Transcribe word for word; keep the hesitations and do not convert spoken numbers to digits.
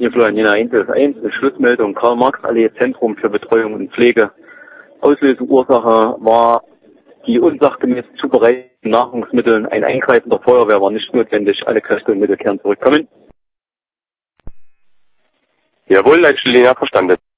Hier Florian eins elf eins, Schlussmeldung, Karl-Marx-Allee, Zentrum für Betreuung und Pflege. Auslösende Ursache war die unsachgemäße Zubereitung von Nahrungsmitteln. Ein Eingreifen der Feuerwehr war nicht notwendig. Alle Kräfte und Mittel kehren zurückkommen. Jawohl, Leitstelle verstanden.